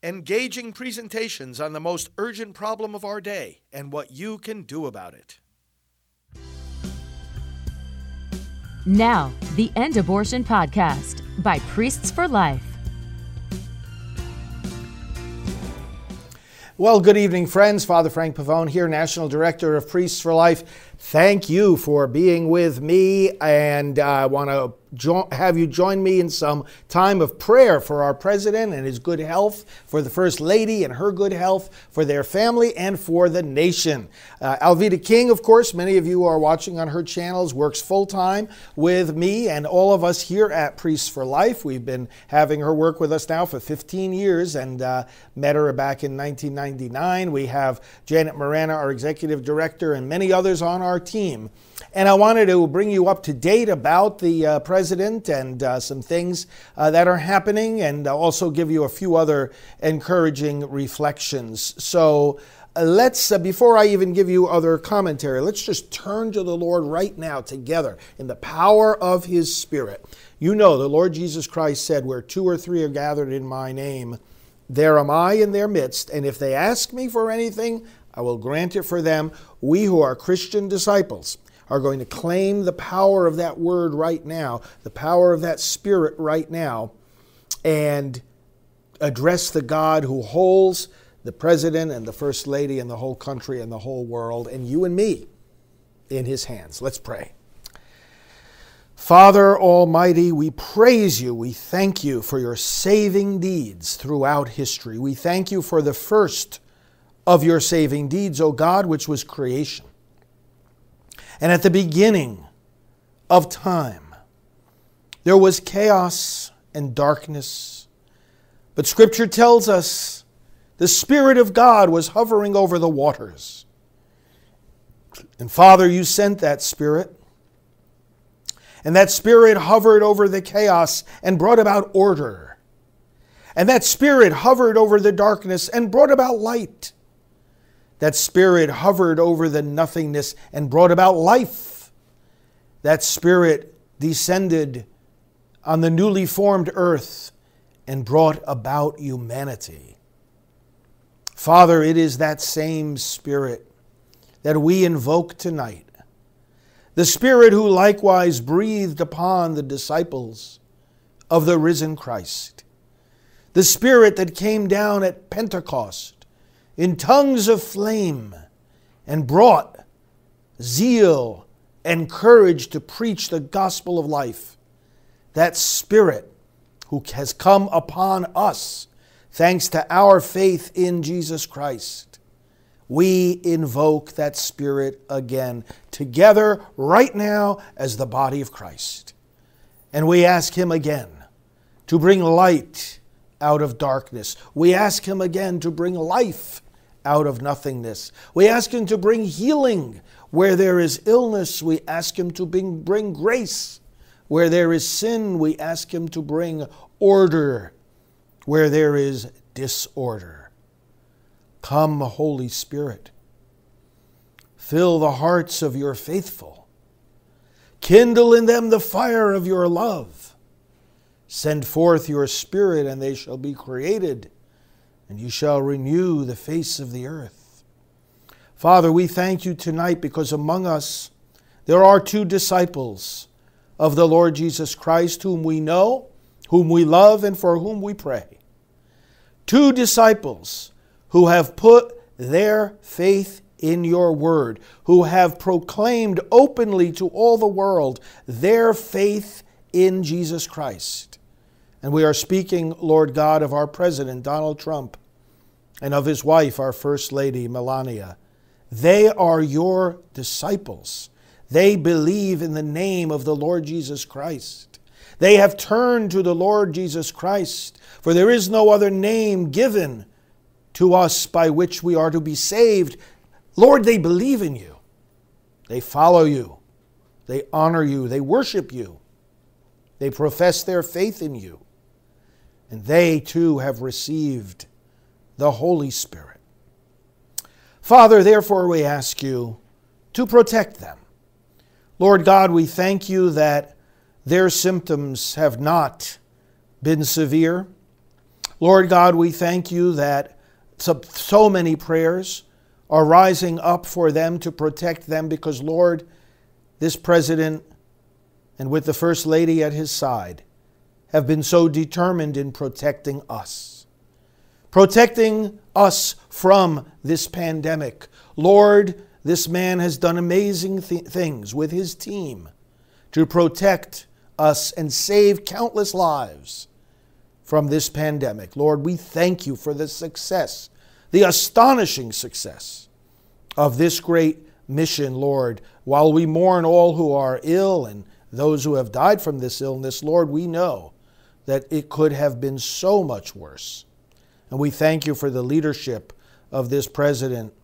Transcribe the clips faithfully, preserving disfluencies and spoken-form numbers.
engaging presentations on the most urgent problem of our day and what you can do about it. Now, the End Abortion Podcast by Priests for Life. Well, good evening, friends. Father Frank Pavone here, National Director of Priests for Life. Thank you for being with me, and I want to jo- have you join me in some time of prayer for our president and his good health, for the First Lady and her good health, for their family, and for the nation. Uh, Alveda King, of course, many of you are watching on her channels, works full-time with me and all of us here at Priests for Life. We've been having her work with us now for fifteen years and uh, met her back in nineteen ninety-nine. We have Janet Morana, our Executive Director, and many others on our team. And I wanted to bring you up to date about the uh, president and uh, some things uh, that are happening, and also give you a few other encouraging reflections. So uh, let's, uh, before I even give you other commentary, let's just turn to the Lord right now together in the power of His Spirit. You know, the Lord Jesus Christ said, where two or three are gathered in my name, there am I in their midst, and if they ask me for anything, I will grant it for them. We who are Christian disciples are going to claim the power of that word right now, the power of that Spirit right now, and address the God who holds the President and the First Lady and the whole country and the whole world and you and me in His hands. Let's pray. Father Almighty, we praise you. We thank you for your saving deeds throughout history. We thank you for the first of your saving deeds, O God, which was creation. And at the beginning of time, there was chaos and darkness. But Scripture tells us the Spirit of God was hovering over the waters. And Father, you sent that Spirit. And that Spirit hovered over the chaos and brought about order. And that Spirit hovered over the darkness and brought about light. That Spirit hovered over the nothingness and brought about life. That Spirit descended on the newly formed earth and brought about humanity. Father, it is that same Spirit that we invoke tonight. The Spirit who likewise breathed upon the disciples of the risen Christ. The Spirit that came down at Pentecost in tongues of flame and brought zeal and courage to preach the gospel of life. That Spirit who has come upon us thanks to our faith in Jesus Christ. We invoke that Spirit again together right now as the body of Christ. And we ask Him again to bring light out of darkness. We ask Him again to bring life out of nothingness. We ask Him to bring healing where there is illness. We ask Him to bring, bring grace where there is sin. We ask Him to bring order where there is disorder. Come, Holy Spirit. Fill the hearts of your faithful. Kindle in them the fire of your love. Send forth your Spirit, and they shall be created, and you shall renew the face of the earth. Father, we thank you tonight because among us there are two disciples of the Lord Jesus Christ whom we know, whom we love, and for whom we pray. Two disciples who have put their faith in your word, who have proclaimed openly to all the world their faith in Jesus Christ. And we are speaking, Lord God, of our President, Donald Trump, and of his wife, our First Lady, Melania. They are your disciples. They believe in the name of the Lord Jesus Christ. They have turned to the Lord Jesus Christ, for there is no other name given to us by which we are to be saved. Lord, they believe in you. They follow you. They honor you. They worship you. They profess their faith in you. And they too have received the Holy Spirit. Father, therefore we ask you to protect them. Lord God, we thank you that their symptoms have not been severe. Lord God, we thank you that so, so many prayers are rising up for them to protect them because, Lord, this president and with the First Lady at his side have been so determined in protecting us. Protecting us from this pandemic. Lord, this man has done amazing th- things with his team to protect us and save countless lives from this pandemic. Lord, we thank you for the success, the astonishing success of this great mission, Lord. While we mourn all who are ill and those who have died from this illness, Lord, we know that it could have been so much worse. And we thank you for the leadership of this president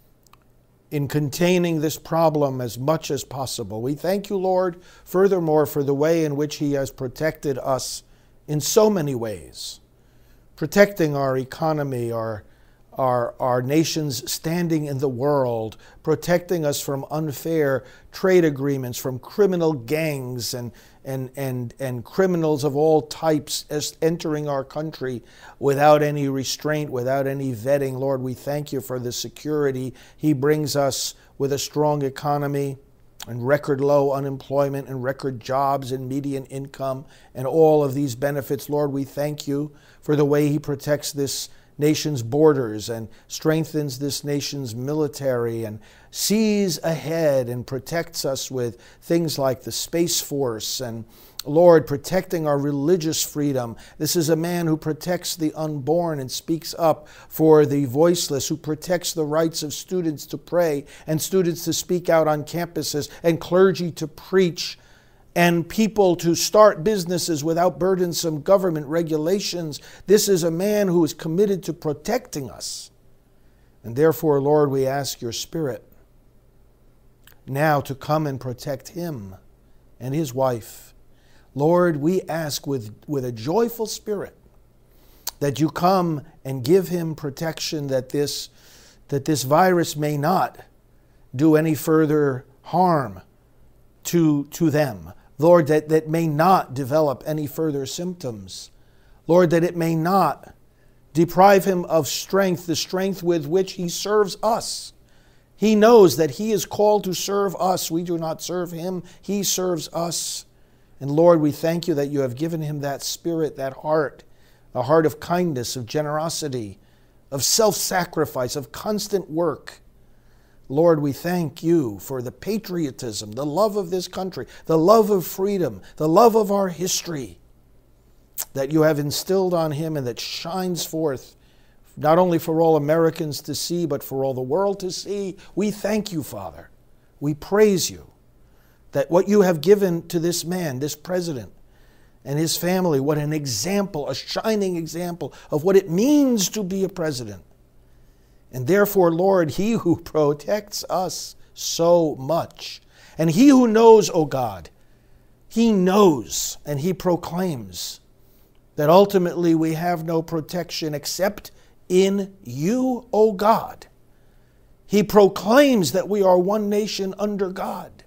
in containing this problem as much as possible. We thank you, Lord, furthermore, for the way in which he has protected us in so many ways, protecting our economy, our, our, our nation's standing in the world, protecting us from unfair trade agreements, from criminal gangs and, and, and, and criminals of all types as entering our country without any restraint, without any vetting. Lord, we thank you for the security he brings us with a strong economy and record low unemployment and record jobs and median income and all of these benefits. Lord, we thank you for the way he protects this nation's borders and strengthens this nation's military and sees ahead and protects us with things like the Space Force and, Lord, protecting our religious freedom. This is a man who protects the unborn and speaks up for the voiceless, who protects the rights of students to pray and students to speak out on campuses and clergy to preach and people to start businesses without burdensome government regulations. This is a man who is committed to protecting us. And therefore, Lord, we ask your Spirit now to come and protect him and his wife. Lord, we ask with, with a joyful spirit that you come and give him protection, that this, that this virus may not do any further harm to, to them. Lord, that, that may not develop any further symptoms. Lord, that it may not deprive him of strength, the strength with which he serves us. He knows that he is called to serve us. We do not serve him. He serves us. And Lord, we thank you that you have given him that spirit, that heart, a heart of kindness, of generosity, of self-sacrifice, of constant work. Lord, we thank you for the patriotism, the love of this country, the love of freedom, the love of our history that you have instilled on him and that shines forth not only for all Americans to see, but for all the world to see. We thank you, Father. We praise you that what you have given to this man, this president, and his family, what an example, a shining example of what it means to be a president. And therefore, Lord, he who protects us so much, and he who knows, O God, he knows and he proclaims that ultimately we have no protection except in you, O God. He proclaims that we are one nation under God.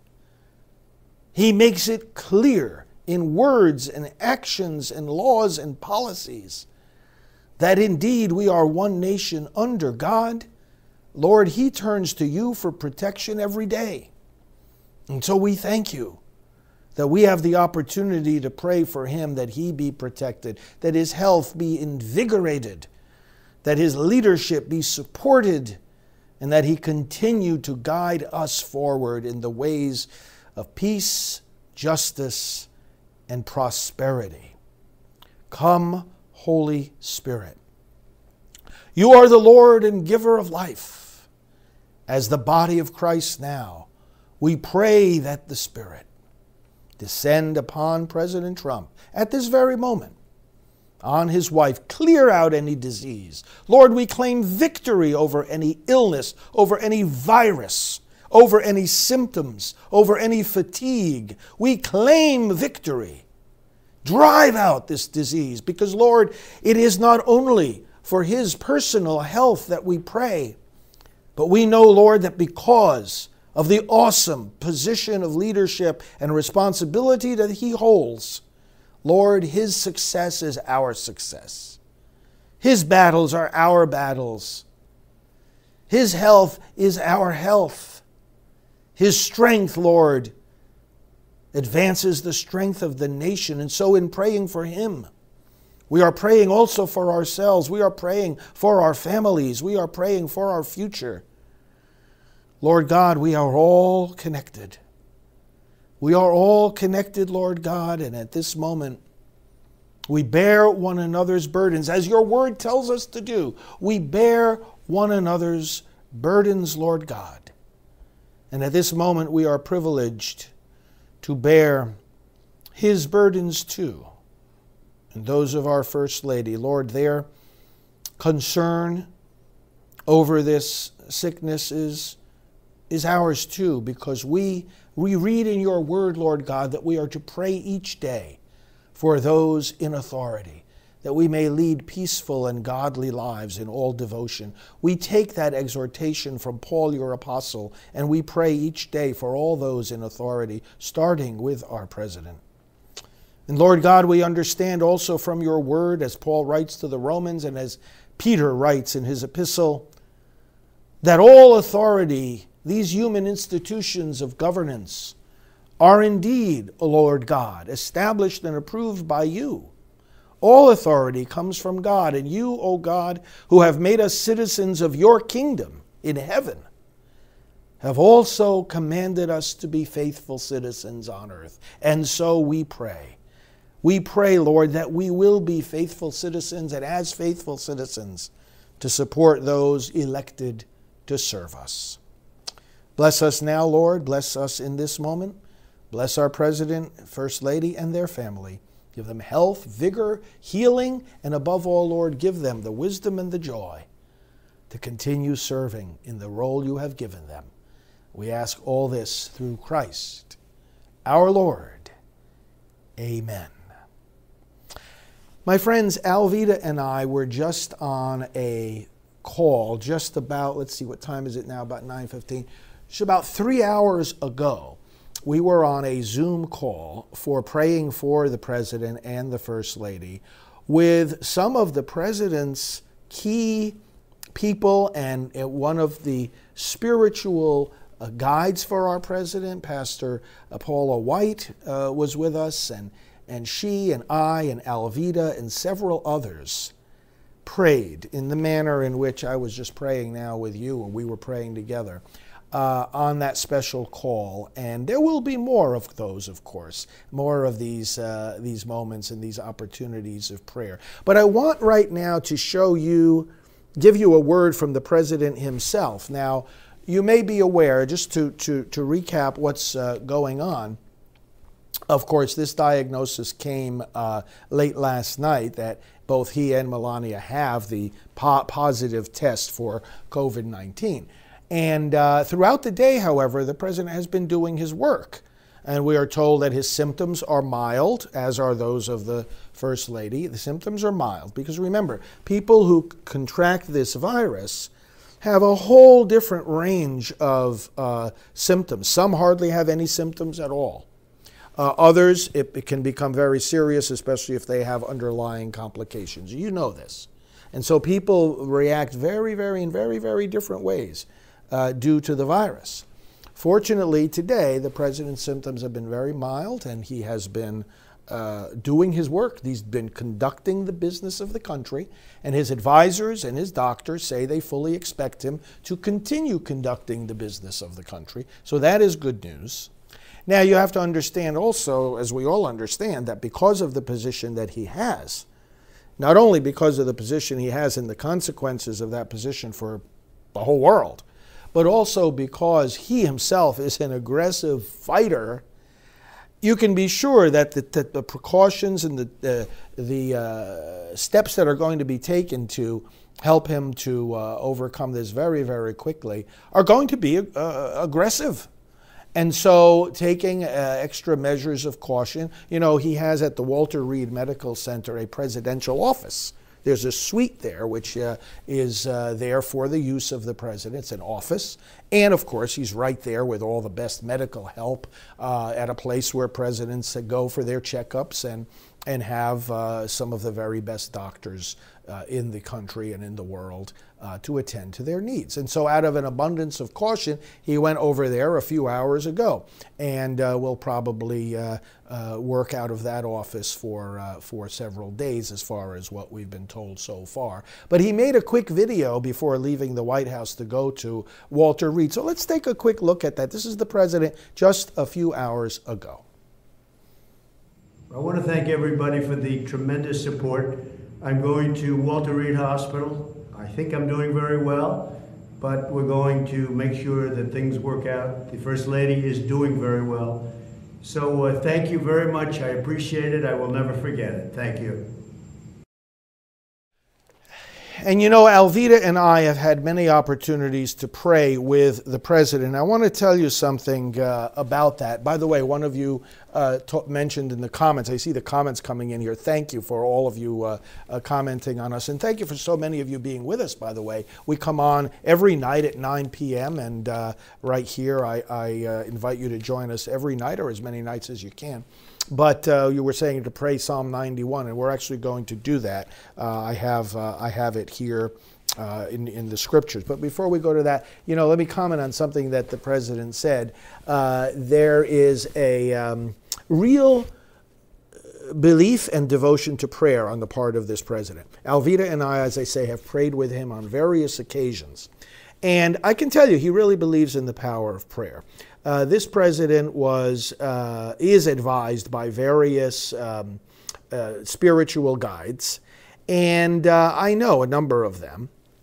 He makes it clear in words and actions and laws and policies that indeed we are one nation under God. Lord, he turns to you for protection every day. And so we thank you that we have the opportunity to pray for him, that he be protected, that his health be invigorated, that his leadership be supported, and that he continue to guide us forward in the ways of peace, justice, and prosperity. Come, Holy Spirit. You are the Lord and giver of life. As the body of Christ now, we pray that the Spirit descend upon President Trump at this very moment, on his wife, clear out any disease. Lord, we claim victory over any illness, over any virus, over any symptoms, over any fatigue. We claim victory. Drive out this disease because, Lord, it is not only for his personal health that we pray, but we know, Lord, that because of the awesome position of leadership and responsibility that he holds, Lord, his success is our success. His battles are our battles. His health is our health. His strength, Lord, advances the strength of the nation. And so in praying for him, we are praying also for ourselves. We are praying for our families. We are praying for our future. Lord God, we are all connected. We are all connected, Lord God, and at this moment, we bear one another's burdens, as your word tells us to do. We bear one another's burdens, Lord God. And at this moment, we are privileged to bear his burdens too. And those of our First Lady, Lord, their concern over this sickness is, is ours too, because we, we read in your word, Lord God, that we are to pray each day for those in authority, that we may lead peaceful and godly lives in all devotion. We take that exhortation from Paul, your apostle, and we pray each day for all those in authority, starting with our president. And Lord God, we understand also from your word, as Paul writes to the Romans and as Peter writes in his epistle, that all authority, these human institutions of governance, are indeed, O Lord God, established and approved by you. All authority comes from God, and you, O God, who have made us citizens of your kingdom in heaven, have also commanded us to be faithful citizens on earth. And so we pray. We pray, Lord, that we will be faithful citizens, and as faithful citizens, to support those elected to serve us. Bless us now, Lord. Bless us in this moment. Bless our President, First Lady, and their family. Give them health, vigor, healing, and above all, Lord, give them the wisdom and the joy to continue serving in the role you have given them. We ask all this through Christ, our Lord. Amen. My friends, Alvita and I were just on a call just about, let's see, what time is it now? About nine fifteen. Just about three hours ago, we were on a Zoom call for praying for the President and the First Lady with some of the President's key people, and one of the spiritual uh, guides for our President, Pastor Paula White, uh, was with us, and, and she and I and Alvita and several others prayed in the manner in which I was just praying now with you, and we were praying together. Uh, on that special call, and there will be more of those, of course, more of these uh, these moments and these opportunities of prayer. But I want right now to show you, give you a word from the President himself. Now, you may be aware, just to to to recap what's uh, going on. Of course, this diagnosis came uh, late last night that both he and Melania have the po- positive test for COVID nineteen. And uh, throughout the day, however, the President has been doing his work. And we are told that his symptoms are mild, as are those of the First Lady. The symptoms are mild because, remember, people who contract this virus have a whole different range of uh, symptoms. Some hardly have any symptoms at all. Uh, others, it, it can become very serious, especially if they have underlying complications. You know this. And so people react very, very, in very, very different ways. Uh, due to the virus. Fortunately, today, the President's symptoms have been very mild, and he has been uh, doing his work. He's been conducting the business of the country, and his advisors and his doctors say they fully expect him to continue conducting the business of the country. So that is good news. Now, you have to understand also, as we all understand, that because of the position that he has, not only because of the position he has and the consequences of that position for the whole world, but also because he himself is an aggressive fighter, you can be sure that the, that the precautions and the, the, the uh, steps that are going to be taken to help him to uh, overcome this very, very quickly are going to be uh, aggressive. And so taking uh, extra measures of caution, you know, he has at the Walter Reed Medical Center a presidential office. There's a suite there which uh, is uh, there for the use of the President. It's an office. And, of course, he's right there with all the best medical help uh, at a place where presidents go for their checkups and, and have uh, some of the very best doctors uh, in the country and in the world uh, to attend to their needs. And so out of an abundance of caution, he went over there a few hours ago, and uh, will probably uh, uh, work out of that office for, uh, for several days as far as what we've been told so far. But he made a quick video before leaving the White House to go to Walter Reed. So let's take a quick look at that. This is the president just a few hours ago. I want to thank everybody for the tremendous support. I'm going to Walter Reed Hospital. I think I'm doing very well, but we're going to make sure that things work out. The First Lady is doing very well. So uh, thank you very much. I appreciate it. I will never forget it. Thank you. And you know, Alveda and I have had many opportunities to pray with the president. I want to tell you something uh, about that. By the way, one of you uh, t- mentioned in the comments, I see the comments coming in here. Thank you for all of you uh, uh, commenting on us. And thank you for so many of you being with us, by the way. We come on every night at nine p.m. And uh, right here, I, I uh, invite you to join us every night, or as many nights as you can. But uh, you were saying to pray Psalm ninety-one, and we're actually going to do that. Uh, I have uh, I have it here uh, in, in the scriptures. But before we go to that, you know, let me comment on something that the president said. Uh, there is a um, real belief and devotion to prayer on the part of this president. Alveda and I, as I say, have prayed with him on various occasions. And I can tell you, he really believes in the power of prayer. Uh, this president was uh, is advised by various um, uh, spiritual guides, and uh, I know a number of them,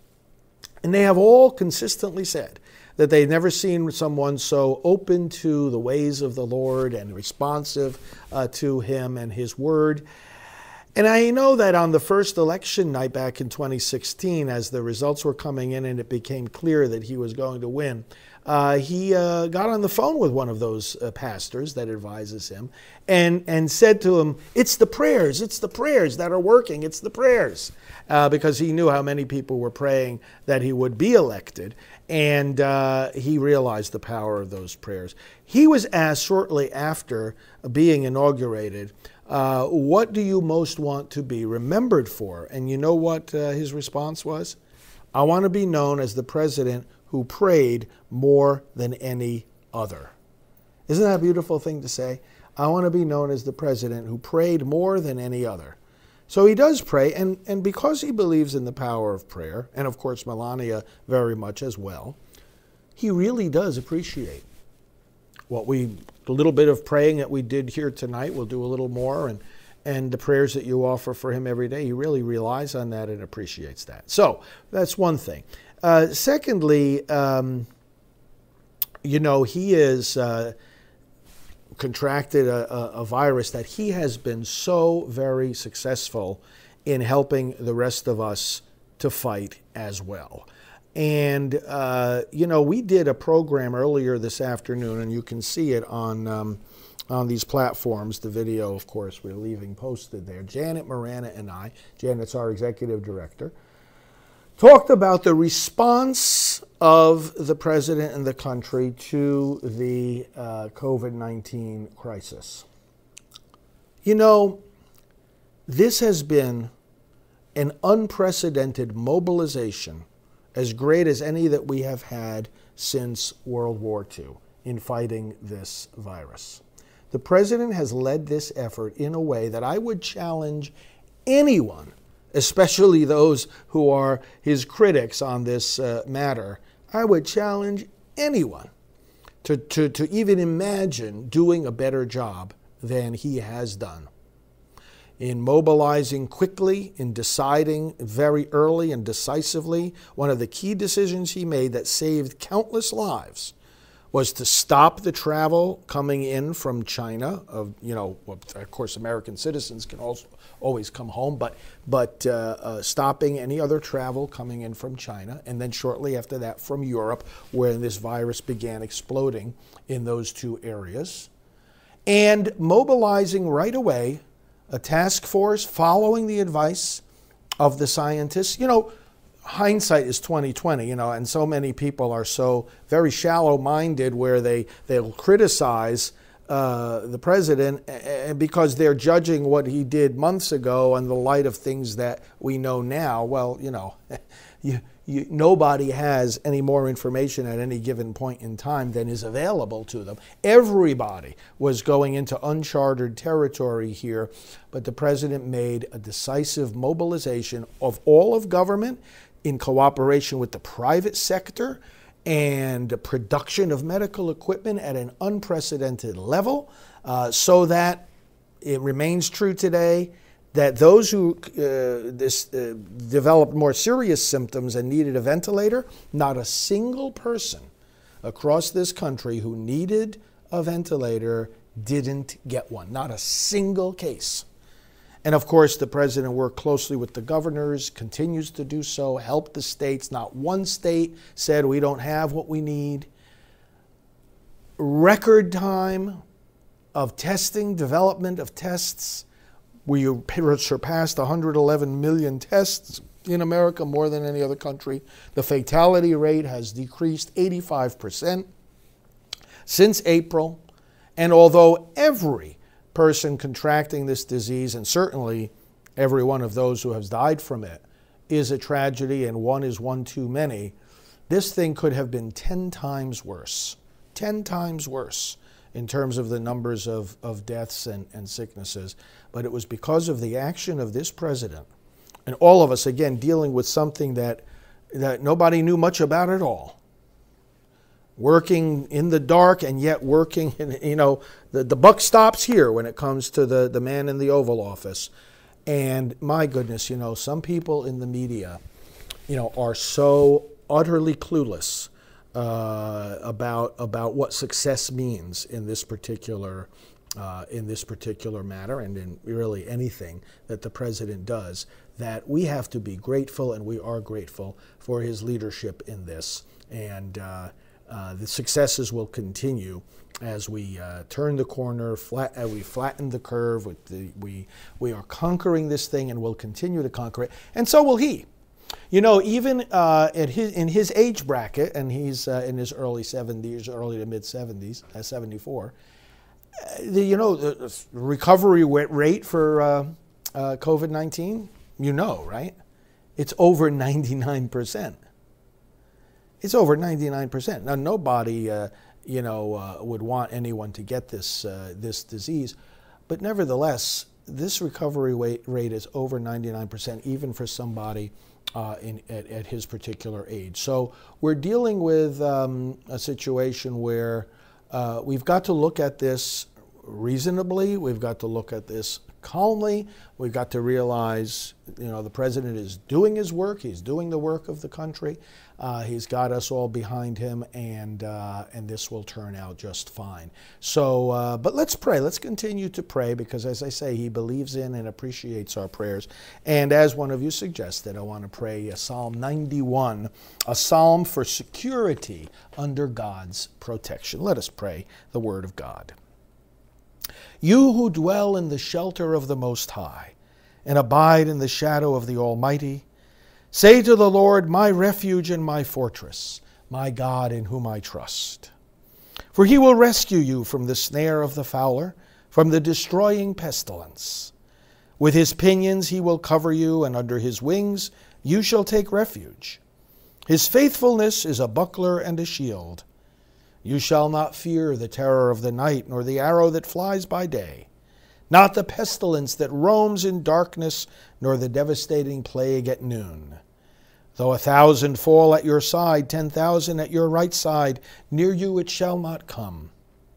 and they have all consistently said that they've never seen someone so open to the ways of the Lord and responsive uh, to Him and His Word. And I know that on the first election night back in twenty sixteen, as the results were coming in and it became clear that he was going to win, uh, he uh, got on the phone with one of those uh, pastors that advises him and, and said to him, it's the prayers, it's the prayers that are working, it's the prayers. Uh, because he knew how many people were praying that he would be elected, and uh, he realized the power of those prayers. He was asked shortly after being inaugurated, Uh, what do you most want to be remembered for? And you know what uh, his response was? I want to be known as the president who prayed more than any other. Isn't that a beautiful thing to say? I want to be known as the president who prayed more than any other. So he does pray, and, and because he believes in the power of prayer, and of course Melania very much as well, he really does appreciate what we, the little bit of praying that we did here tonight. We'll do a little more, and and the prayers that you offer for him every day. He really relies on that and appreciates that. So that's one thing. Uh, secondly, um, you know, he is uh, contracted a, a, a virus that he has been so very successful in helping the rest of us to fight as well. And, uh, you know, we did a program earlier this afternoon, and you can see it on um, on these platforms. The video, of course, we're leaving posted there. Janet Morana and I, Janet's our executive director, talked about the response of the president and the country to the uh, COVID nineteen crisis. You know, this has been an unprecedented mobilization, as great as any that we have had since World War Two in fighting this virus. The president has led this effort in a way that I would challenge anyone, especially those who are his critics on this uh, matter. I would challenge anyone to, to, to even imagine doing a better job than he has done in mobilizing quickly, in deciding very early and decisively. One of the key decisions he made that saved countless lives was to stop the travel coming in from China. Of you know, of course, American citizens can also always come home, but but uh, uh, stopping any other travel coming in from China, and then shortly after that from Europe, where this virus began exploding in those two areas, and mobilizing right away a task force following the advice of the scientists. You know, hindsight is twenty twenty, you know, and so many people are so very shallow-minded where they, they'll criticize uh, the president uh, because they're judging what he did months ago in the light of things that we know now. Well, you know, you, you, nobody has any more information at any given point in time than is available to them. Everybody was going into uncharted territory here, but the president made a decisive mobilization of all of government in cooperation with the private sector and the production of medical equipment at an unprecedented level, uh, so that it remains true today that those who uh, this, uh, developed more serious symptoms and needed a ventilator, not a single person across this country who needed a ventilator didn't get one. Not a single case. And of course, the president worked closely with the governors, continues to do so, helped the states. Not one state said we don't have what we need. Record time of testing, development of tests. We surpassed one hundred eleven million tests in America, more than any other country. The fatality rate has decreased eighty-five percent since April. And although every person contracting this disease, and certainly every one of those who has died from it, is a tragedy, and one is one too many, this thing could have been ten times worse. ten times worse in terms of the numbers of, of deaths and, and sicknesses. But it was because of the action of this president, and all of us, again, dealing with something that, that nobody knew much about at all. Working in the dark, and yet working, in, you know, the, the buck stops here when it comes to the, the man in the Oval Office. And my goodness, you know, some people in the media, you know, are so utterly clueless uh, about about what success means in this particular uh, in this particular matter, and in really anything that the president does, that we have to be grateful, and we are grateful for his leadership in this. And uh, Uh, the successes will continue as we uh, turn the corner, flat, uh, we flatten the curve. With the, we, we are conquering this thing, and will continue to conquer it. And so will he. You know, even uh, at his, in his age bracket, and he's uh, in his early seventies, early to mid seventies, uh, seventy-four, uh, the, you know, the recovery rate for uh, uh, COVID nineteen, you know, right? It's over ninety-nine percent. It's over ninety-nine percent. Now, nobody, uh, you know, uh, would want anyone to get this uh, this disease, but nevertheless, this recovery rate, rate is over ninety-nine percent, even for somebody uh, in at, at his particular age. So we're dealing with um, a situation where uh, we've got to look at this reasonably. We've got to look at this calmly. We've got to realize, you know, the president is doing his work. He's doing the work of the country. Uh, he's got us all behind him, and uh, and this will turn out just fine. So, uh, but let's pray. Let's continue to pray, because, as I say, he believes in and appreciates our prayers. And as one of you suggested, I want to pray Psalm ninety-one, a psalm for security under God's protection. Let us pray the word of God. You who dwell in the shelter of the Most High and abide in the shadow of the Almighty, say to the Lord, my refuge and my fortress, my God in whom I trust. For he will rescue you from the snare of the fowler, from the destroying pestilence. With his pinions he will cover you, and under his wings you shall take refuge. His faithfulness is a buckler and a shield. You shall not fear the terror of the night, nor the arrow that flies by day, not the pestilence that roams in darkness, nor the devastating plague at noon. Though a thousand fall at your side, ten thousand at your right side, near you it shall not come.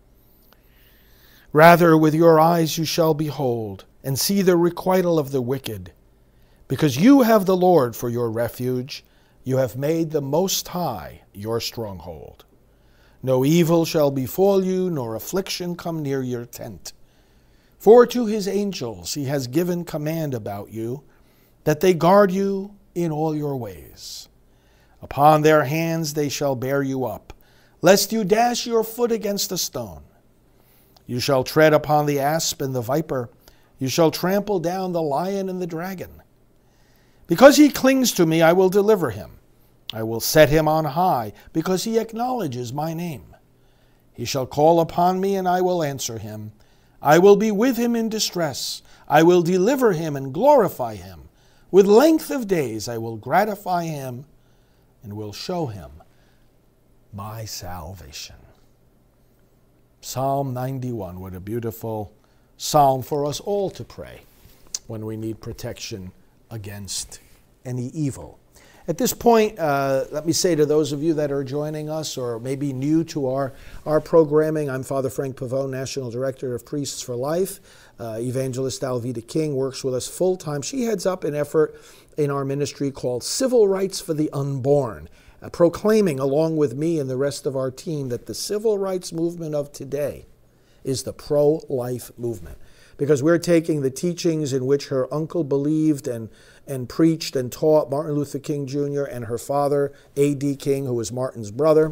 Rather, with your eyes you shall behold, and see the requital of the wicked. Because you have the Lord for your refuge, you have made the Most High your stronghold. No evil shall befall you, nor affliction come near your tent. For to his angels he has given command about you, that they guard you in all your ways. Upon their hands they shall bear you up, lest you dash your foot against a stone. You shall tread upon the asp and the viper. You shall trample down the lion and the dragon. Because he clings to me, I will deliver him. I will set him on high, because he acknowledges my name. He shall call upon me, and I will answer him. I will be with him in distress. I will deliver him and glorify him. With length of days I will gratify him and will show him my salvation. Psalm ninety-one, what a beautiful psalm for us all to pray when we need protection against any evil. At this point, uh, let me say to those of you that are joining us or maybe new to our, our programming, I'm Father Frank Pavone, National Director of Priests for Life. Uh, Evangelist Alveda King works with us full-time. She heads up an effort in our ministry called Civil Rights for the Unborn, uh, proclaiming along with me and the rest of our team that the civil rights movement of today is the pro-life movement. Because we're taking the teachings in which her uncle believed and, and preached and taught, Martin Luther King Junior, and her father, A D King, who was Martin's brother,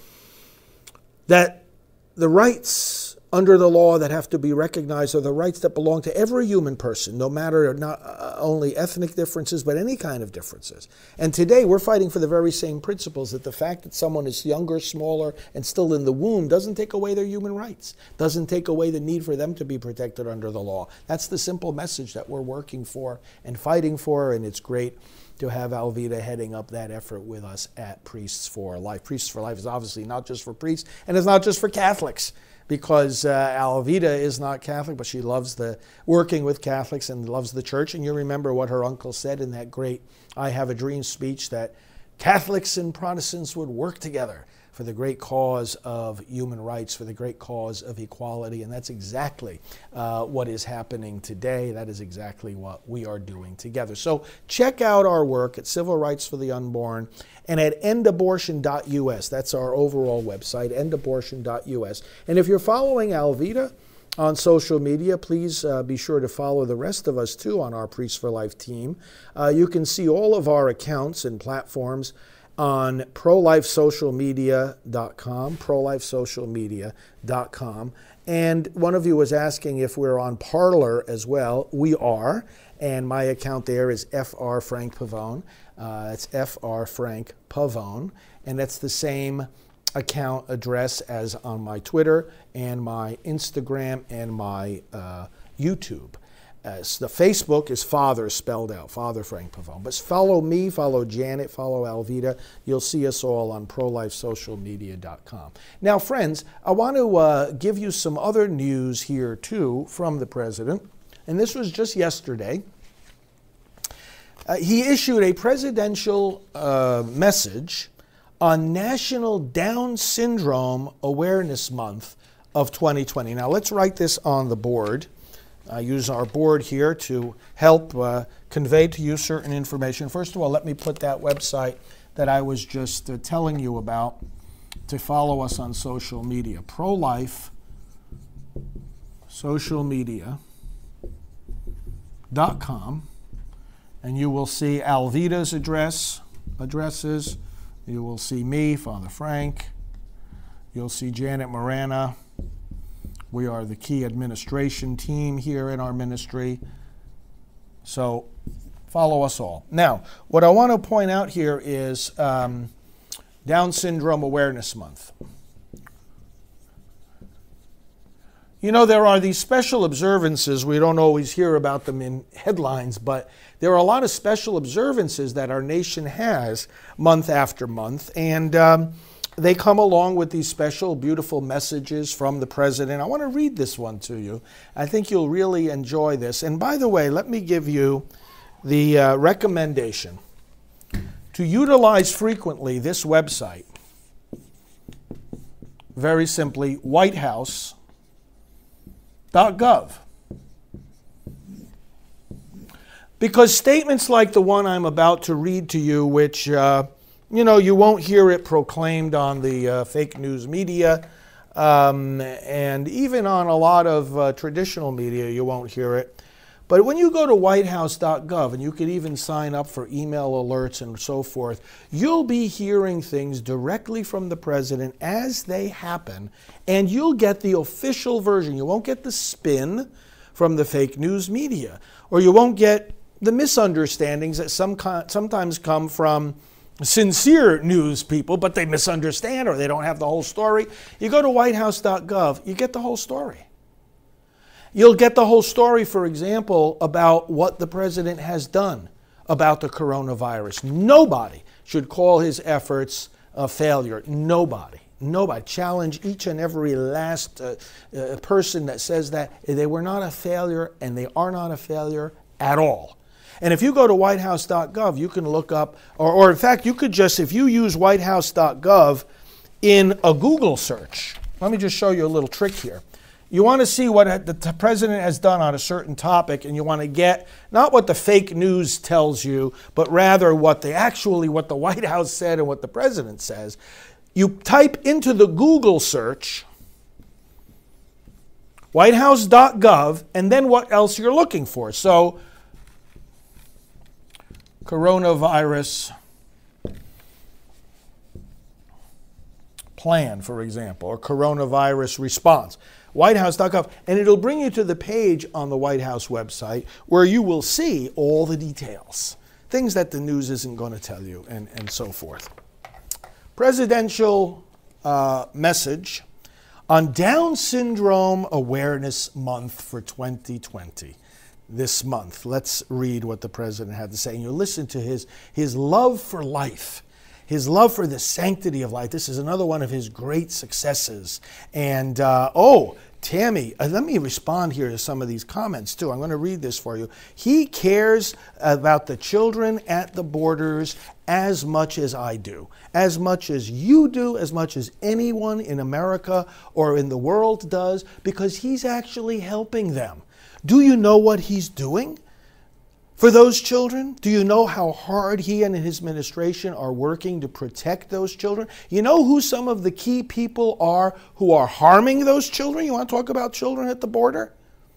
that the rights under the law that have to be recognized are the rights that belong to every human person, no matter not only ethnic differences, but any kind of differences. And today we're fighting for the very same principles, that the fact that someone is younger, smaller, and still in the womb doesn't take away their human rights, doesn't take away the need for them to be protected under the law. That's the simple message that we're working for and fighting for, and it's great to have Alveda heading up that effort with us at Priests for Life. Priests for Life is obviously not just for priests, and it's not just for Catholics, because uh, Alveda is not Catholic, but she loves the working with Catholics and loves the church. And you remember what her uncle said in that great I Have a Dream speech, that Catholics and Protestants would work together for the great cause of human rights, for the great cause of equality. And that's exactly uh, what is happening today. That is exactly what we are doing together. So check out our work at Civil Rights for the Unborn and at end abortion dot U S. That's our overall website, end abortion dot U S. And if you're following Alveda on social media, please uh, be sure to follow the rest of us too on our Priests for Life team. Uh, you can see all of our accounts and platforms on pro life social media dot com, pro life social media dot com. And one of you was asking if we're on Parler as well. We are, and my account there is F R Frank Pavone. Uh, it's F R Frank Pavone, and that's the same account address as on my Twitter and my Instagram and my uh, YouTube. Uh, so the Facebook is Father spelled out, Father Frank Pavone. But follow me, follow Janet, follow Alveda. You'll see us all on pro life social media dot com. Now, friends, I want to uh, give you some other news here, too, from the President. And this was just yesterday. Uh, he issued a presidential uh, message on National Down Syndrome Awareness Month of twenty twenty. Now, let's write this on the board. I use our board here to help uh, convey to you certain information. First of all, let me put that website that I was just uh, telling you about to follow us on social media. Pro-Life Social Media dot com, and you will see Alveda's address, addresses. You will see me, Father Frank. You'll see Janet Morana. We are the key administration team here in our ministry. So follow us all. Now, what I want to point out here is um, Down Syndrome Awareness Month. You know, there are these special observances. We don't always hear about them in headlines, but there are a lot of special observances that our nation has month after month. And um, they come along with these special, beautiful messages from the President. I want to read this one to you. I think you'll really enjoy this. And by the way, let me give you the uh, recommendation to utilize frequently this website. Very simply, white house dot gov. Because statements like the one I'm about to read to you, which uh, you know, you won't hear it proclaimed on the uh, fake news media, um, and even on a lot of uh, traditional media, you won't hear it. But when you go to white house dot gov, and you can even sign up for email alerts and so forth, you'll be hearing things directly from the President as they happen, and you'll get the official version. You won't get the spin from the fake news media, or you won't get the misunderstandings that some sometimes come from sincere news people, but they misunderstand or they don't have the whole story. You go to white house dot gov, you get the whole story. You'll get the whole story, for example, about what the president has done about the coronavirus. Nobody should call his efforts a failure. Nobody. Nobody. Challenge each and every last uh, uh, person that says that. They were not a failure, and they are not a failure at all. And if you go to white house dot gov, you can look up, or, or in fact, you could just, if you use white house dot gov in a Google search, let me just show you a little trick here. You want to see what the president has done on a certain topic, and you want to get not what the fake news tells you, but rather what they actually, what the White House said and what the president says. You type into the Google search white house dot gov, and then what else you're looking for. So, coronavirus plan, for example, or coronavirus response. white house dot gov, and it'll bring you to the page on the White House website where you will see all the details, things that the news isn't going to tell you, and, and so forth. Presidential uh, message on Down Syndrome Awareness Month for twenty twenty. This month, let's read what the president had to say. And you listen to his, his love for life, his love for the sanctity of life. This is another one of his great successes. And, uh, oh, Tammy, uh, let me respond here to some of these comments, too. I'm going to read this for you. He cares about the children at the borders as much as I do, as much as you do, as much as anyone in America or in the world does, because he's actually helping them. Do you know what he's doing for those children? Do you know how hard he and his administration are working to protect those children? You know who some of the key people are who are harming those children? You want to talk about children at the border?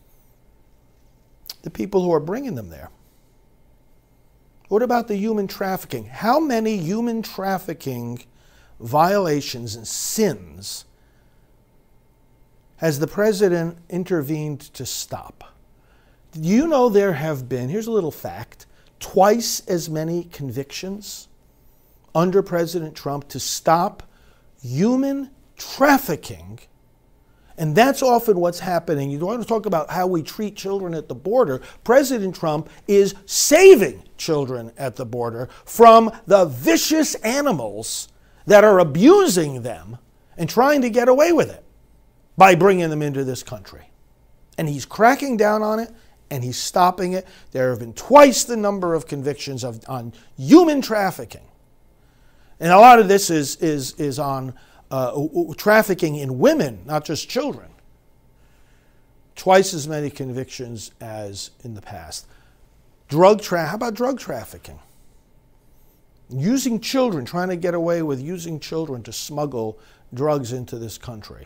The people who are bringing them there. What about the human trafficking? How many human trafficking violations and sins has the president intervened to stop? Do you know there have been, here's a little fact, twice as many convictions under President Trump to stop human trafficking? And that's often what's happening. You want to talk about how we treat children at the border. President Trump is saving children at the border from the vicious animals that are abusing them and trying to get away with it by bringing them into this country. And he's cracking down on it, and he's stopping it. There have been twice the number of convictions of, on human trafficking. And a lot of this is, is, is on uh, trafficking in women, not just children. Twice as many convictions as in the past. Drug tra- how about drug trafficking? Using children, trying to get away with using children to smuggle drugs into this country.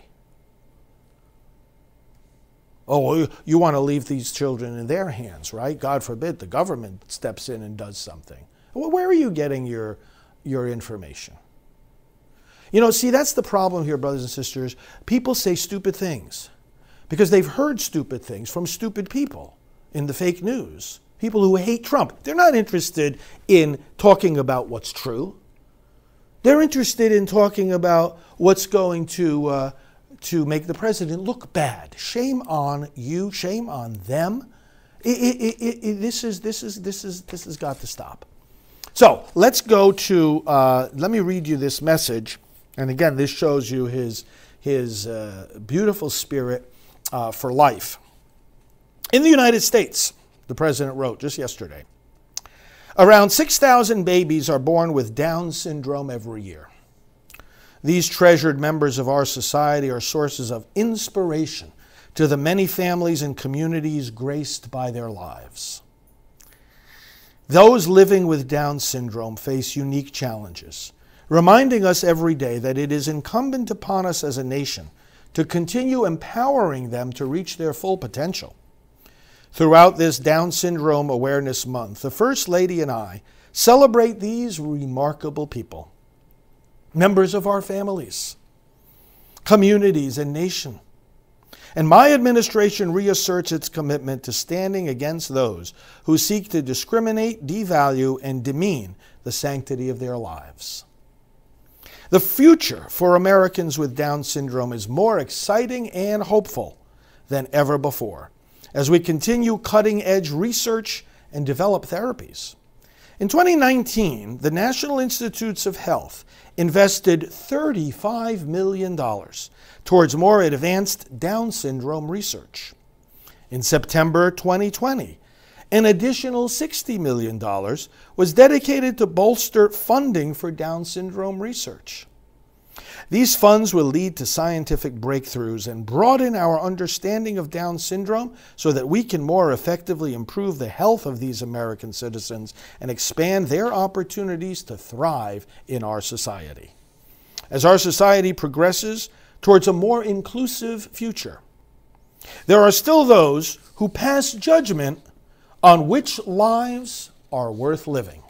Oh, you want to leave these children in their hands, right? God forbid the government steps in and does something. Well, where are you getting your, your information? You know, see, that's the problem here, brothers and sisters. People say stupid things because they've heard stupid things from stupid people in the fake news. People who hate Trump. They're not interested in talking about what's true. They're interested in talking about what's going to... Uh, to make the president look bad. Shame on you. Shame on them. It, it, it, it, this is this is this is this has got to stop. So let's go to. Uh, let me read you this message, and again, this shows you his his uh, beautiful spirit uh, for life. In the United States, the president wrote just yesterday, around six thousand babies are born with Down syndrome every year. These treasured members of our society are sources of inspiration to the many families and communities graced by their lives. Those living with Down syndrome face unique challenges, reminding us every day that it is incumbent upon us as a nation to continue empowering them to reach their full potential. Throughout this Down Syndrome Awareness Month, the First Lady and I celebrate these remarkable people. Members of our families, communities, and nation. And my administration reasserts its commitment to standing against those who seek to discriminate, devalue, and demean the sanctity of their lives. The future for Americans with Down syndrome is more exciting and hopeful than ever before as we continue cutting-edge research and develop therapies. In twenty nineteen, the National Institutes of Health invested thirty-five million dollars towards more advanced Down syndrome research. In September twenty twenty, an additional sixty million dollars was dedicated to bolster funding for Down syndrome research. These funds will lead to scientific breakthroughs and broaden our understanding of Down syndrome so that we can more effectively improve the health of these American citizens and expand their opportunities to thrive in our society. As our society progresses towards a more inclusive future, there are still those who pass judgment on which lives are worth living.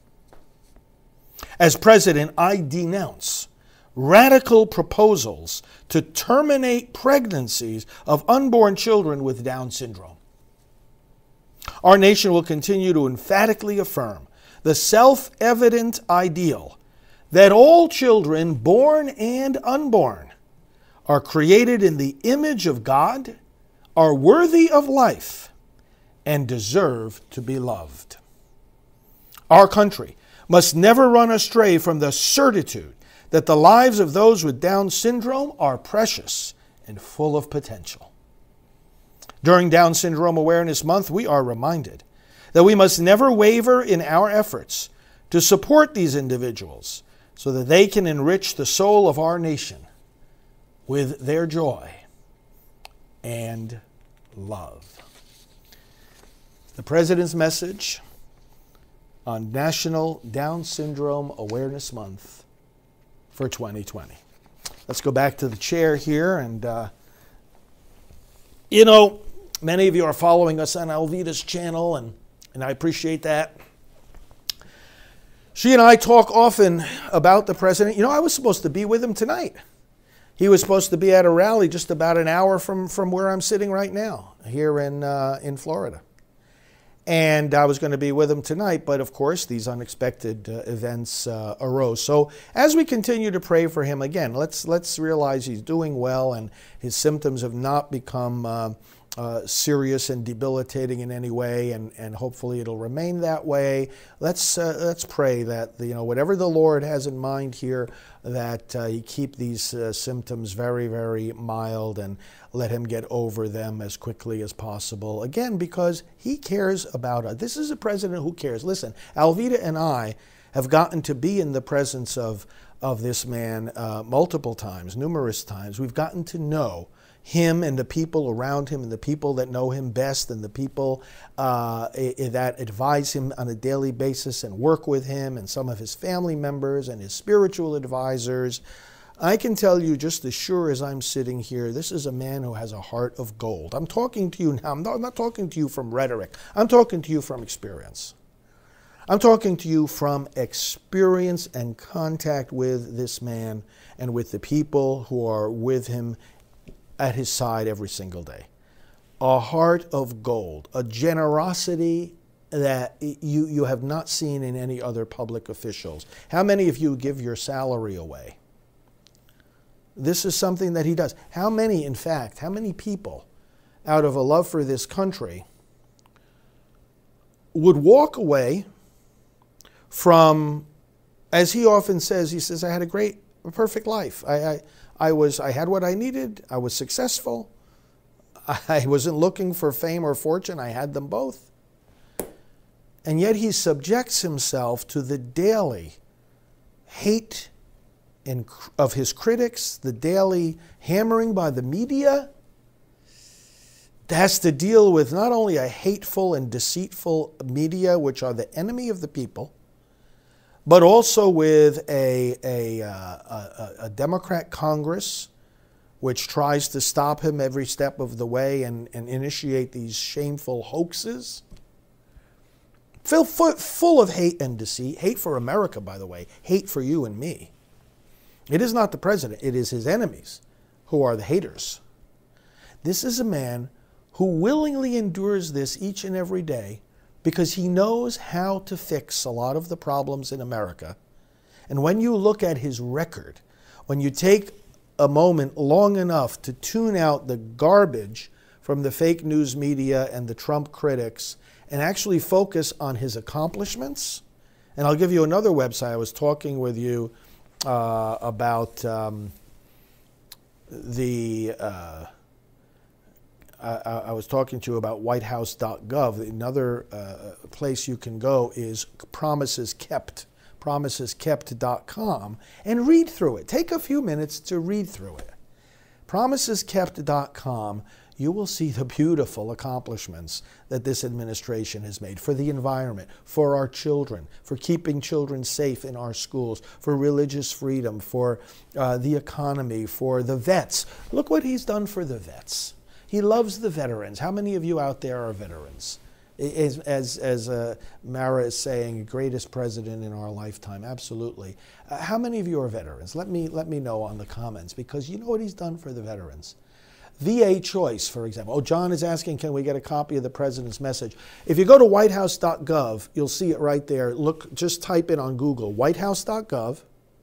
As president, I denounce radical proposals to terminate pregnancies of unborn children with Down syndrome. Our nation will continue to emphatically affirm the self-evident ideal that all children, born and unborn, are created in the image of God, are worthy of life, and deserve to be loved. Our country must never run astray from the certitude that the lives of those with Down syndrome are precious and full of potential. During Down Syndrome Awareness Month, we are reminded that we must never waver in our efforts to support these individuals so that they can enrich the soul of our nation with their joy and love. The President's message on National Down Syndrome Awareness Month for twenty twenty. Let's go back to the chair here. And, uh, you know, many of you are following us on Alvida's channel, and, and I appreciate that. She and I talk often about the president. You know, I was supposed to be with him tonight. He was supposed to be at a rally just about an hour from, from where I'm sitting right now, here in uh, in Florida. And I was going to be with him tonight, but of course these unexpected uh, events uh, arose. So as we continue to pray for him, again, let's let's realize he's doing well and his symptoms have not become uh, uh, serious and debilitating in any way, and, and hopefully it'll remain that way. Let's uh, let's pray that, you know, whatever the Lord has in mind here, that uh, he keep these uh, symptoms very, very mild and let him get over them as quickly as possible. Again, because he cares about us. This is a president who cares. Listen, Alvida and I have gotten to be in the presence of, of this man uh, multiple times, numerous times. We've gotten to know him and the people around him and the people that know him best and the people uh, that advise him on a daily basis and work with him and some of his family members and his spiritual advisors. I can tell you just as sure as I'm sitting here, this is a man who has a heart of gold. I'm talking to you now. I'm not, I'm not talking to you from rhetoric. I'm talking to you from experience. I'm talking to you from experience and contact with this man and with the people who are with him at his side every single day. A heart of gold, a generosity that you, you have not seen in any other public officials. How many of you give your salary away? This is something that he does. How many, in fact, how many people out of a love for this country would walk away from, as he often says, he says, I had a great, a perfect life. I, I, I was, I had what I needed. I was successful. I wasn't looking for fame or fortune. I had them both. And yet he subjects himself to the daily hate In, of his critics, the daily hammering by the media, has to deal with not only a hateful and deceitful media, which are the enemy of the people, but also with a, a, uh, a, a Democrat Congress, which tries to stop him every step of the way and, and initiate these shameful hoaxes. Full, full of hate and deceit. Hate for America, by the way. Hate for you and me. It is not the president, it is his enemies who are the haters. This is a man who willingly endures this each and every day because he knows how to fix a lot of the problems in America. And when you look at his record, when you take a moment long enough to tune out the garbage from the fake news media and the Trump critics and actually focus on his accomplishments, and I'll give you another website. I was talking with you uh, about um, the, uh, I, I was talking to you about white house dot gov. Another uh, place you can go is Promises Kept. promises kept dot com, and read through it. Take a few minutes to read through it. promises kept dot com, you will see the beautiful accomplishments that this administration has made for the environment, for our children, for keeping children safe in our schools, for religious freedom, for uh, the economy, for the vets. Look what he's done for the vets. He loves the veterans. How many of you out there are veterans? As, as, as uh, Mara is saying, greatest president in our lifetime, absolutely. Uh, how many of you are veterans? Let me, let me know on the comments, because you know what he's done for the veterans. V A Choice, for example. Oh, John is asking, can we get a copy of the president's message? If you go to white house dot gov, you'll see it right there. Look, just type it on Google, white house dot gov,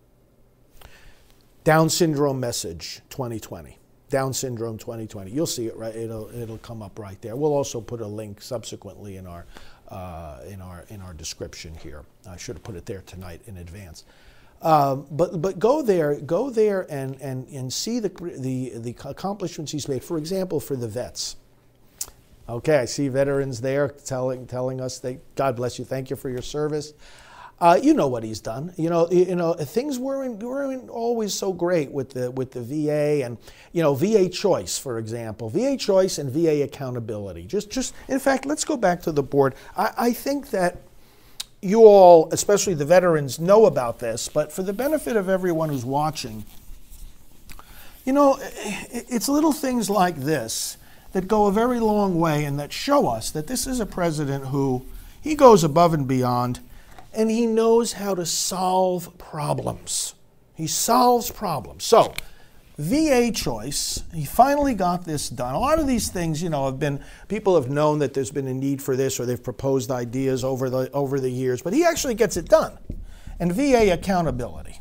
Down syndrome message twenty twenty. Down syndrome twenty twenty. You'll see it right. It'll it'll come up right there. We'll also put a link subsequently in our uh, in our in our description here. I should have put it there tonight in advance. Um, but but go there, go there and and and see the the the accomplishments he's made. For example, for the vets. Okay, I see veterans there telling telling us that God bless you. Thank you for your service. Uh, you know what he's done. You know, you know things weren't weren't always so great with the with the V A and you know V A Choice, for example, V A Choice and V A accountability. Just just in fact, let's go back to the board. I, I think that you all, especially the veterans, know about this, but for the benefit of everyone who's watching, you know, it's little things like this that go a very long way and that show us that this is a president who he goes above and beyond. And he knows how to solve problems. He solves problems. So, V A Choice, he finally got this done. A lot of these things, you know, have been, people have known that there's been a need for this or they've proposed ideas over the, over the years, but he actually gets it done. And V A accountability.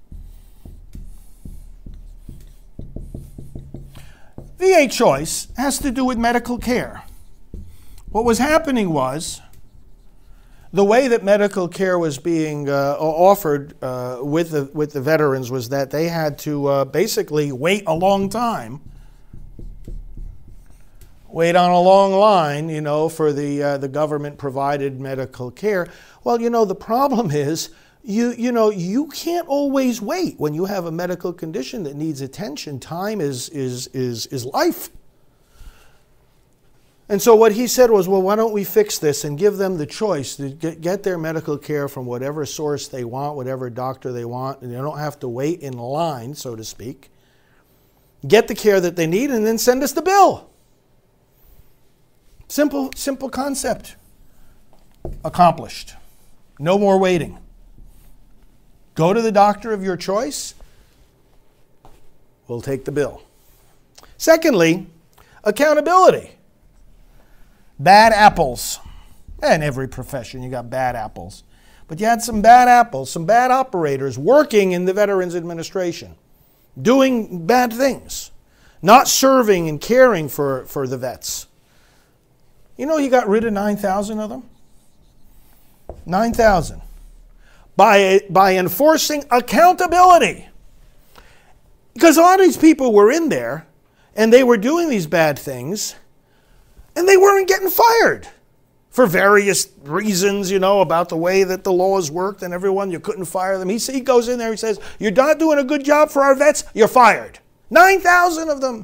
V A Choice has to do with medical care. What was happening was, the way that medical care was being uh, offered uh, with the with the veterans was that they had to uh, basically wait a long time, wait on a long line, you know, for the uh, the government provided medical care. Well, you know, the problem is you you know you can't always wait when you have a medical condition that needs attention. Time is is is is life. And so what he said was, well, why don't we fix this and give them the choice to get, get their medical care from whatever source they want, whatever doctor they want, and they don't have to wait in line, so to speak. Get the care that they need and then send us the bill. Simple, simple concept. Accomplished. No more waiting. Go to the doctor of your choice. We'll take the bill. Secondly, accountability. Bad apples. In every profession, you got bad apples. But you had some bad apples, some bad operators working in the Veterans Administration, doing bad things, not serving and caring for, for the vets. You know, he got rid of nine thousand of them? nine thousand. By, by enforcing accountability. Because a lot of these people were in there, and they were doing these bad things, and they weren't getting fired for various reasons, you know, about the way that the laws worked and everyone, you couldn't fire them. He, he goes in there, he says, you're not doing a good job for our vets, you're fired. nine thousand of them.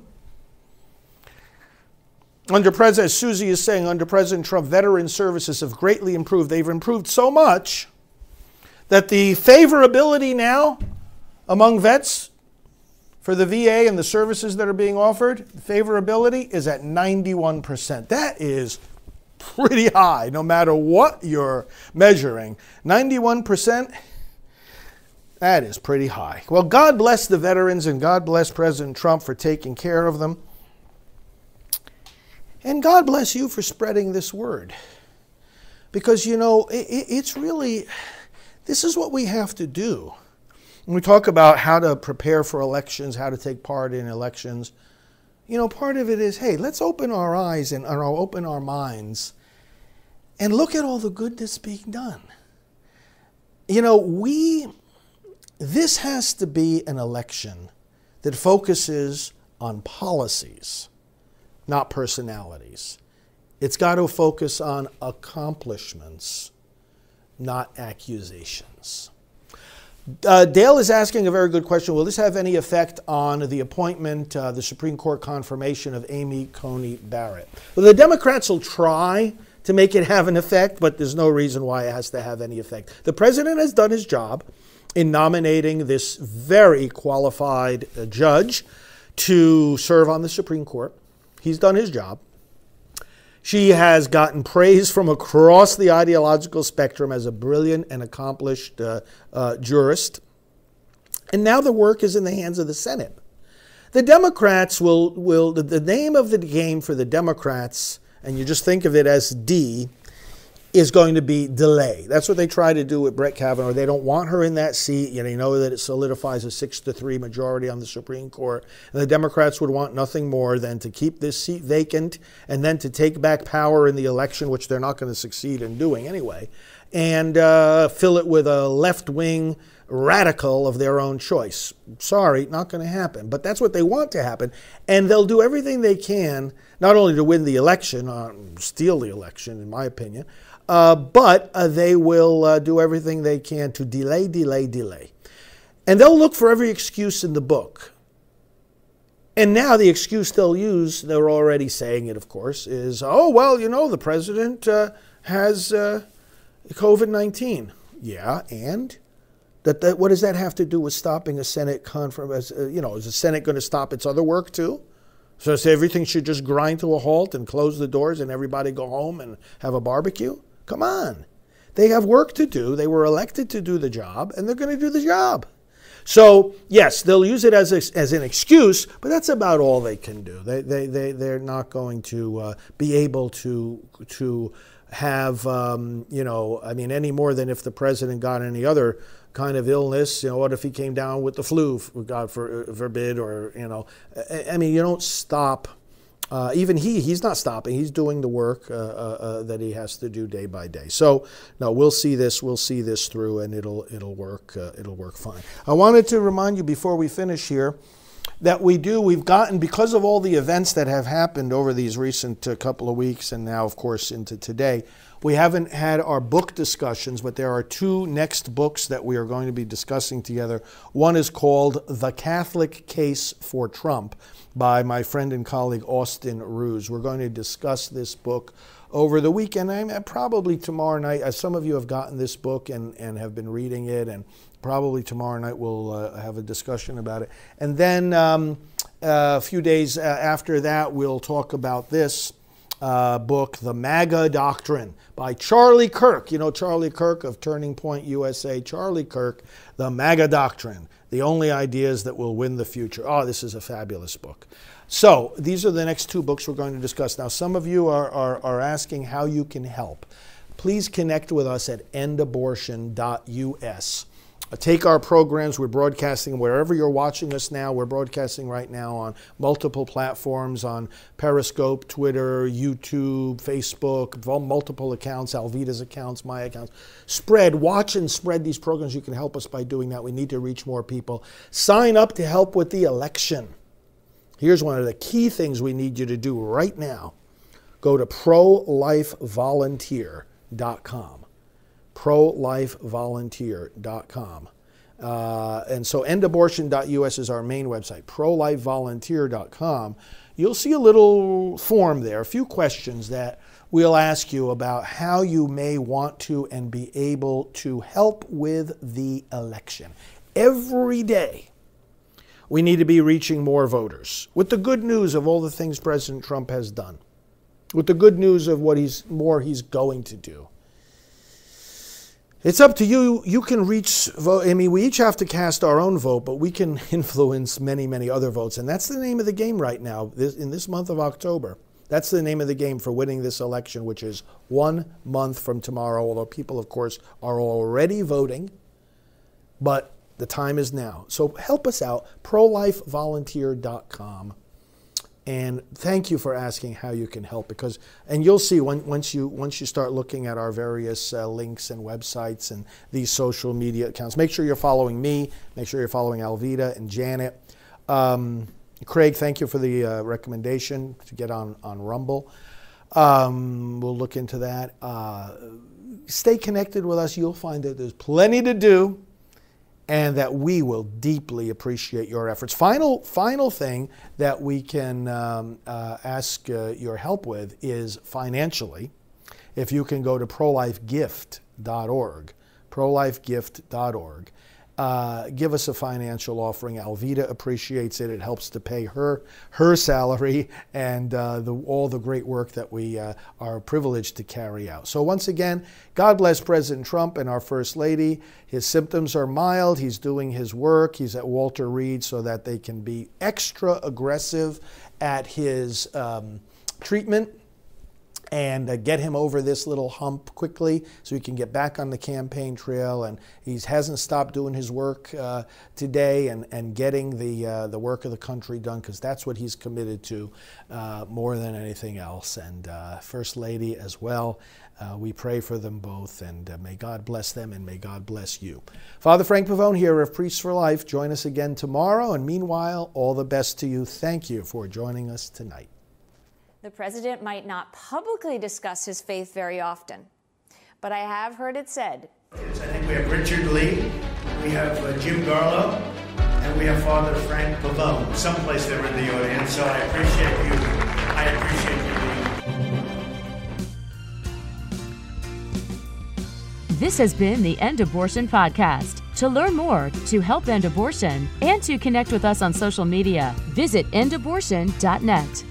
Under President, as Susie is saying, under President Trump, veteran services have greatly improved. They've improved so much that the favorability now among vets for the V A and the services that are being offered, favorability is at ninety-one percent. That is pretty high, no matter what you're measuring. ninety-one percent, that is pretty high. Well, God bless the veterans and God bless President Trump for taking care of them. And God bless you for spreading this word. Because, you know, it, it's really, this is what we have to do. When we talk about how to prepare for elections, how to take part in elections, you know, part of it is, hey, let's open our eyes and or open our minds and look at all the good that's being done. You know, we, this has to be an election that focuses on policies, not personalities. It's got to focus on accomplishments, not accusations. Uh, Dale is asking a very good question. Will this have any effect on the appointment, uh, the Supreme Court confirmation of Amy Coney Barrett? Well, the Democrats will try to make it have an effect, but there's no reason why it has to have any effect. The president has done his job in nominating this very qualified uh, judge to serve on the Supreme Court. He's done his job. She has gotten praise from across the ideological spectrum as a brilliant and accomplished uh, uh, jurist. And now the work is in the hands of the Senate. The Democrats will, will the, the name of the game for the Democrats, and you just think of it as D, is going to be delay. That's what they try to do with Brett Kavanaugh. They don't want her in that seat. You know, you know that it solidifies a six to three majority on the Supreme Court. And the Democrats would want nothing more than to keep this seat vacant and then to take back power in the election, which they're not going to succeed in doing anyway, and uh, fill it with a left-wing radical of their own choice. Sorry, not going to happen. But that's what they want to happen. And they'll do everything they can, not only to win the election, or steal the election, in my opinion, Uh, but uh, they will uh, do everything they can to delay, delay, delay. And they'll look for every excuse in the book. And now the excuse they'll use, they're already saying it, of course, is, oh, well, you know, the president uh, has uh, covid nineteen. Yeah, and? That, that, what does that have to do with stopping a Senate conference? Uh, you know, is the Senate going to stop its other work too? So say everything should just grind to a halt and close the doors and everybody go home and have a barbecue? Come on. They have work to do. They were elected to do the job, and they're going to do the job. So, yes, they'll use it as a, as an excuse, but that's about all they can do. They, they, they, they're not going to uh, be able to, to have, um, you know, I mean, any more than if the president got any other kind of illness. You know, what if he came down with the flu, God forbid, or, you know, I mean, you don't stop. Uh, even he, he's not stopping. He's doing the work uh, uh, uh, that he has to do day by day. So, no, we'll see this. We'll see this through, and it'll it'll work. Uh, it'll work fine. I wanted to remind you before we finish here that we do. We've gotten, because of all the events that have happened over these recent uh, couple of weeks, and now, of course, into today. We haven't had our book discussions, but there are two next books that we are going to be discussing together. One is called The Catholic Case for Trump by my friend and colleague Austin Ruse. We're going to discuss this book over the weekend, and probably tomorrow night. As some of you have gotten this book and, and have been reading it, and probably tomorrow night we'll uh, have a discussion about it. And then um, uh, a few days uh, after that, we'll talk about this Uh, book, The MAGA Doctrine, by Charlie Kirk. You know Charlie Kirk of Turning Point U S A. Charlie Kirk, The MAGA Doctrine, The Only Ideas That Will Win the Future. Oh, this is a fabulous book. So these are the next two books we're going to discuss. Now, some of you are, are, are asking how you can help. Please connect with us at end abortion dot U S. Take our programs. We're broadcasting wherever you're watching us now. We're broadcasting right now on multiple platforms, on Periscope, Twitter, YouTube, Facebook, multiple accounts, Alvida's accounts, my accounts. Spread, watch and spread these programs. You can help us by doing that. We need to reach more people. Sign up to help with the election. Here's one of the key things we need you to do right now. Go to pro life volunteer dot com. pro life volunteer dot com. Uh, and so end abortion dot U S is our main website, pro life volunteer dot com. You'll see a little form there, a few questions that we'll ask you about how you may want to and be able to help with the election. Every day, we need to be reaching more voters with the good news of all the things President Trump has done, with the good news of what he's more he's going to do. It's up to you. You can reach vote. I mean, we each have to cast our own vote, but we can influence many, many other votes. And that's the name of the game right now. This, in this month of October, That's the name of the game for winning this election, which is one month from tomorrow, although people, of course, are already voting. But the time is now. So help us out, pro life volunteer dot com. And thank you for asking how you can help, because, and you'll see when, once you once you start looking at our various uh, links and websites and these social media accounts, make sure you're following me, make sure you're following Alveda and Janet. Um, Craig, thank you for the uh, recommendation to get on, on Rumble. Um, we'll look into that. Uh, stay connected with us. You'll find that there's plenty to do, and that we will deeply appreciate your efforts. Final final thing that we can um, uh, ask uh, your help with is financially. If you can go to pro life gift dot org, pro life gift dot org, uh, give us a financial offering. Alveda appreciates it. It helps to pay her her salary and uh, the, all the great work that we uh, are privileged to carry out. So once again, God bless President Trump and our First Lady. His symptoms are mild. He's doing his work. He's at Walter Reed so that they can be extra aggressive at his um, treatment and uh, get him over this little hump quickly so he can get back on the campaign trail. And he hasn't stopped doing his work uh, today and, and getting the, uh, the work of the country done, because that's what he's committed to uh, more than anything else. And uh, First Lady as well. Uh, we pray for them both, and uh, may God bless them, and may God bless you. Father Frank Pavone here of Priests for Life. Join us again tomorrow, and meanwhile, all the best to you. Thank you for joining us tonight. The president might not publicly discuss his faith very often, but I have heard it said. I think we have Richard Lee, we have uh, Jim Garlow, and we have Father Frank Pavone, someplace there in the audience, so I appreciate you. I appreciate you. This has been the End Abortion Podcast. To learn more, to help end abortion, and to connect with us on social media, visit end abortion dot net.